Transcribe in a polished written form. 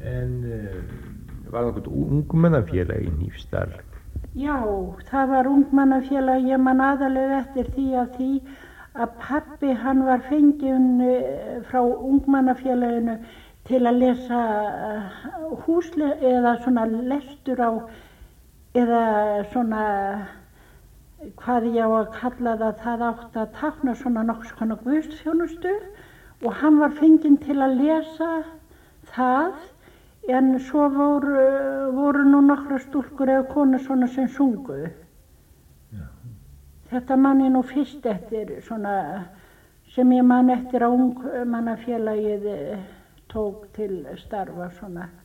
En var það eitthvað ungmennafélag í Hnífsdal? Já, það var ungmennafélag. Ég man aðalega eftir því að pabbi hann var fenginn frá ungmennafélaginu til að lesa eða svona lestur á, eða svona, hvað ég á að kalla það átt að tákna svona nokkurs konar guðsþjónustu, og hann var fenginn til að lesa það, en svo voru nú nokkra stúlkur eða konur svona sem sungu. Já. Þetta man ég nú fyrst eftir, svona sem ég man eftir að ungmennafélagið tók til starfa svona.